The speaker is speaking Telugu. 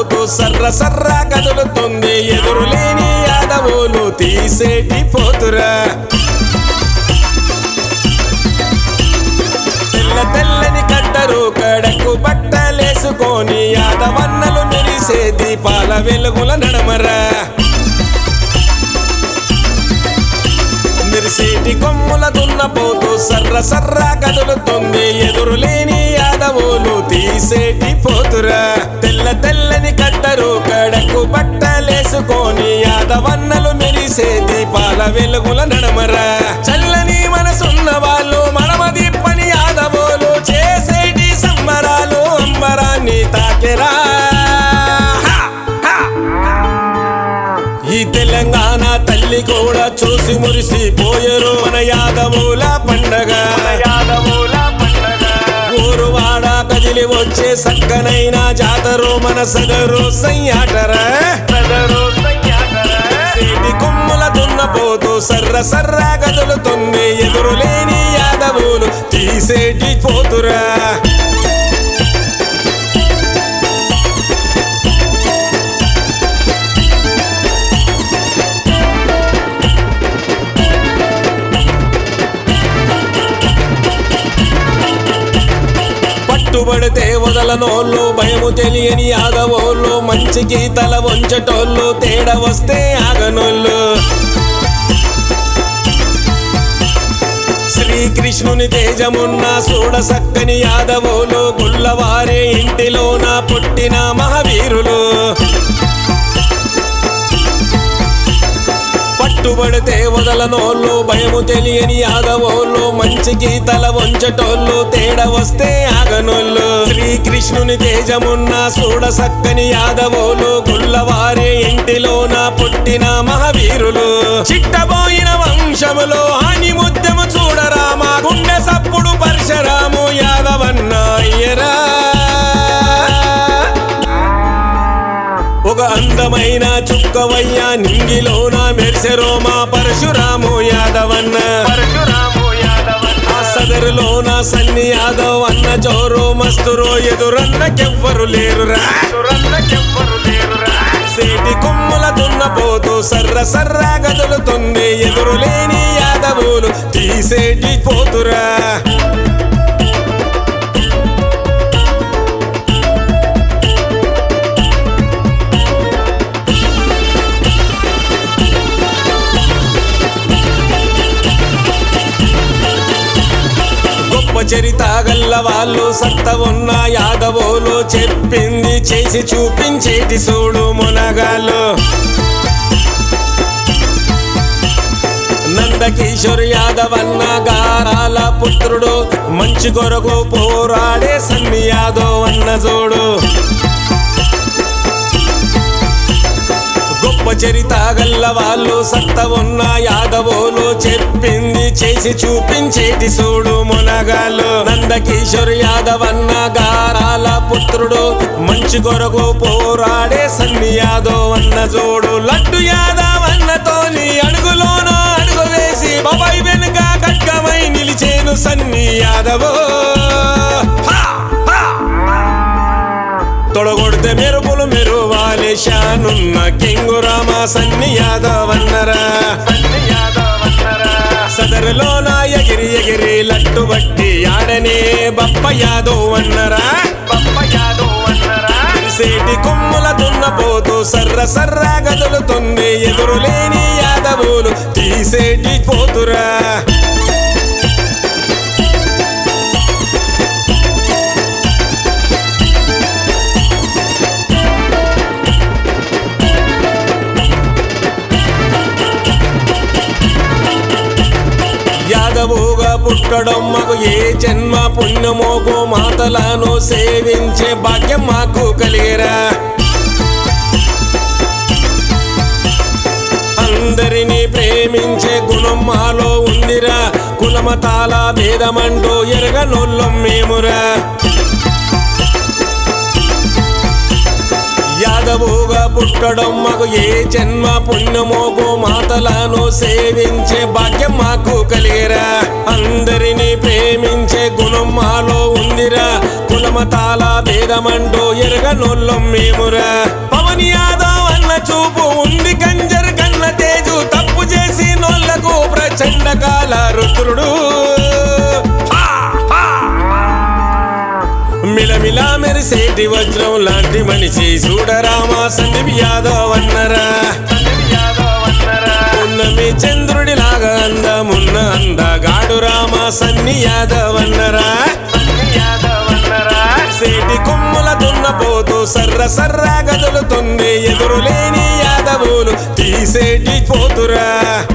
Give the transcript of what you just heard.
పోతూ సర్ర సర్ర కదులుతుంది ఎదురులేని యాదవులు తీసేటి పోతురా తెల్ల తెల్లని కట్టరు కడకు బట్టలేసుకొని యాదవన్నలు మెరిసే దీపాల వెలుగుల నడమరా మెరిసేటి కొమ్ముల దున్నపోతూ సర్ర సర్ర కదులుతుంది ఎదురులేని యాదవులు తీసేటి పోతురా తెల్ల తెల్లని కట్టరు కడకు బట్టలేసుకొని యాదవన్నలు మెరిసే దీపాల వెలుగుల నడమరా చల్లని మనసున్న వాళ్ళు మనమది పని యాదవులు చేసేటి సంబరాలు అంబరాన్ని తాకెరా ఈ తెలంగాణ తల్లి కూడా చూసి మురిసిపోయరు మన యాదవుల పండగ ఊరువాడ కదిలి వచ్చే సక్కనైన జాతరు మన సగరు సయ్యాటరా సేటి కొమ్ముల దున్నపోతూ సర్ర సర్ర కదులుతుంది ఎదురులేని యాదవులు తీసేటి పోతురా పట్టుబడితే వదలనోళ్ళు భయము తెలియని యాదవోళ్ళు మంచికి తల వంచటోళ్ళు తేడా వస్తే ఆగనోళ్ళు శ్రీకృష్ణుని తేజమున్న చూడ సక్కని యాదవోలు గుల్లవారే ఇంటిలోన పుట్టిన మహావీరులు పట్టుబడితే వదలనోళ్ళు భయము తెలియని యాదవోళ్ళు మంచికి తల వంచటోళ్ళు తేడా వస్తే ఆగనోళ్ళు శ్రీకృష్ణుని తేజమున్న చూడ సక్కని యాదవోలు గుల్లవారే ఇంటిలోన పుట్టిన మహావీరులు చిట్టబోయిన వంశములో హాని ముద్దము చూడరామా గుండె సప్పుడు పరశురాము యాదవన్న అయ్యరా ఒక అందమైన చుక్కవయ్య నింగిలోన మెరిసెరో మా పరశురాము యాదవన్న ఆ సదరులోన సన్ని యాదవ్ అన్న జోరు మస్తురో ఎదురన్నకెవ్వరు లేరురా సేటి కొమ్ముల దున్నపోతూ సర్ర సర్ర గదులుతుంది ఎదురులేని యాదవులు తీసేటి పోతురా చరిత గల్ల వాళ్ళు సత్త ఉన్న యాదవోలు చెప్పింది చేసి చూపించేటి చూడు మునగాలు నందకిషోర్ యాదవన్న గారాల పుత్రుడు మంచి కొరకు పోరాడే సన్ని యాదవ్ అన్న జోడు గొప్ప చరిత గల్ల వాళ్ళు సత్త ఉన్న యాదవోలు చెప్పింది చేసి చూపించేటి చూడు మునగాలు నందకిషోర్ యాదవన్న గారాల పుత్రుడు మంచి కొరకు పోరాడే సన్ని యాదవ్ అన్న జోడు లడ్డు యాదవ్ అన్నతోని అడుగులోన అడుగు వేసి బాబాయ్ వెనుక ఖడ్గమై నిలిచేను సన్ని యాదవో తొడగొడితే మెరుపులు మెరువాలి షానున్న కింగు రామ సన్ని యాదవ్ అన్నరా సదరులోన ఎగిరి ఎగిరి లట్టు బట్టి ఆడనే బప్ప యాదవ్ అన్నరా సేటి కొమ్ముల దున్నపోతూ సర్ర సర్ర గదులుతుంది ఎదురులేని యాదవులు తీసేటి పోతురా యాదవుగా పుట్టడం మాకు ఏ జన్మ పుణ్యమోగో మాతలను సేవించే భాగ్యం మాకు కలిగిరా అందరినీ ప్రేమించే గుణం మాలో ఉందిరా కులమతాల భేదమంటూ ఎరగనోళ్ళం మేమురా యాదవుగా పుట్టడం మాకు ఏ జన్మ పుణ్యమోగో మాతలను సేవించే భాగ్యం మాకు కలిగిరా అందరినీ ప్రేమించే గుణం మాలో ఉందిరా కుల కులమతాల భేదమంటూ ఎరగనోళ్ళం మేమురా పవన్ యాదవ్ అన్న చూపు ఉంది కంజర్ కన్న తేజు తప్పు చేసి నోళ్లకు ప్రచండ కాల రుద్రుడు మిలమిలా మెరిసేటి వజ్రం లాంటి మనిషి చూడరామా సందీప్ యాదవ్ అన్నరా ఉన్నమి చంద్రుడి లాగా అందమున్న అందగాడు రామా సన్ని యాదవ్ అన్నరా సేటి కొమ్ముల దున్నపోతూ సర్ర సర్రా గదులుతుంది ఎదురులేని యాదవులు తీసేటి పోతురా